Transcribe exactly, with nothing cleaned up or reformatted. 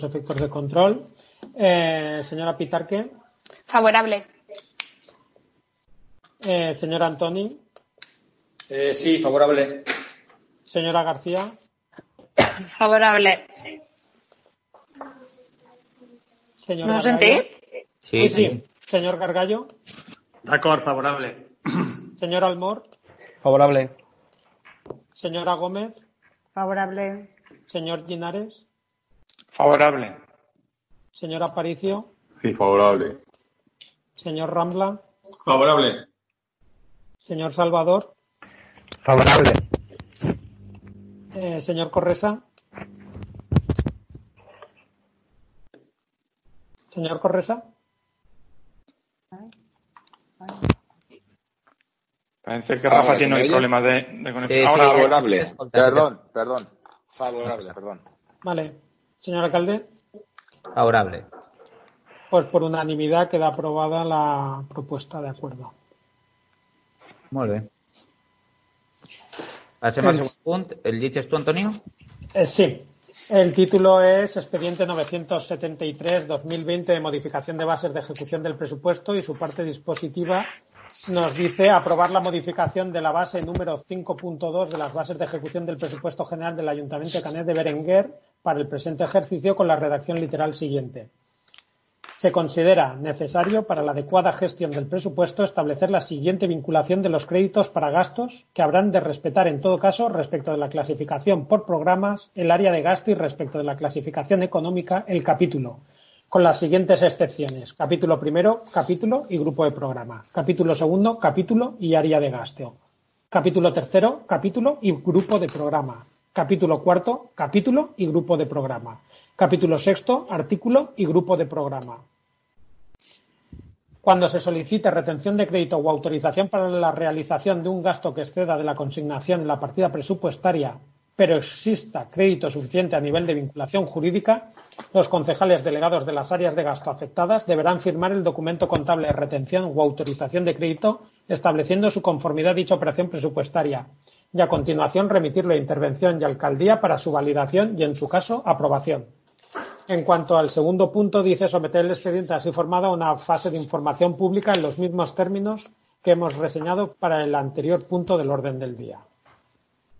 efectos de control. Eh, señora Pitarque. Favorable. Eh, señora Antoni. Eh, sí, favorable. Señora García. Favorable. Señor ¿No Gargallo. sentí? Sí, sí. Señor Gargallo. D'acord, favorable. Señor Almor. Favorable. Señora Gómez. Favorable. Señor Linares. Favorable. Señor Aparicio. Sí, favorable. Señor Rambla. Favorable. Señor Salvador. Favorable. Eh, señor Corresa. Señor Corresa. Parece que Rafa Ahora, tiene ¿se me hoy oye? problemas de, de conexión. Sí, Ahora, sí, Favorable. Perdón, perdón. Favorable, perdón. Vale. Señor alcalde. Favorable. Pues por unanimidad queda aprobada la propuesta de acuerdo. Molt bé. Passem al següent punt. El llegeixes tu, Antonio? Eh, sí. El título es Expediente novecientos setenta y tres barra dos mil veinte de modificación de bases de ejecución del presupuesto, y su parte dispositiva nos dice aprobar la modificación de la base número cinco punto dos de las bases de ejecución del presupuesto general del Ayuntamiento de Canet de Berenguer para el presente ejercicio con la redacción literal siguiente. Se considera necesario para la adecuada gestión del presupuesto establecer la siguiente vinculación de los créditos para gastos, que habrán de respetar en todo caso respecto de la clasificación por programas, el área de gasto, y respecto de la clasificación económica, el capítulo, con las siguientes excepciones: capítulo primero, capítulo y grupo de programa; capítulo segundo, capítulo y área de gasto; capítulo tercero, capítulo y grupo de programa; capítulo cuarto, capítulo y grupo de programa; capítulo sexto, artículo y grupo de programa. Cuando se solicite retención de crédito o autorización para la realización de un gasto que exceda de la consignación en la partida presupuestaria, pero exista crédito suficiente a nivel de vinculación jurídica, los concejales delegados de las áreas de gasto afectadas deberán firmar el documento contable de retención o autorización de crédito estableciendo su conformidad a dicha operación presupuestaria, y a continuación remitirlo a intervención y alcaldía para su validación y, en su caso, aprobación. En cuanto al segundo punto, dice someter el expediente así formado a una fase de información pública en los mismos términos que hemos reseñado para el anterior punto del orden del día.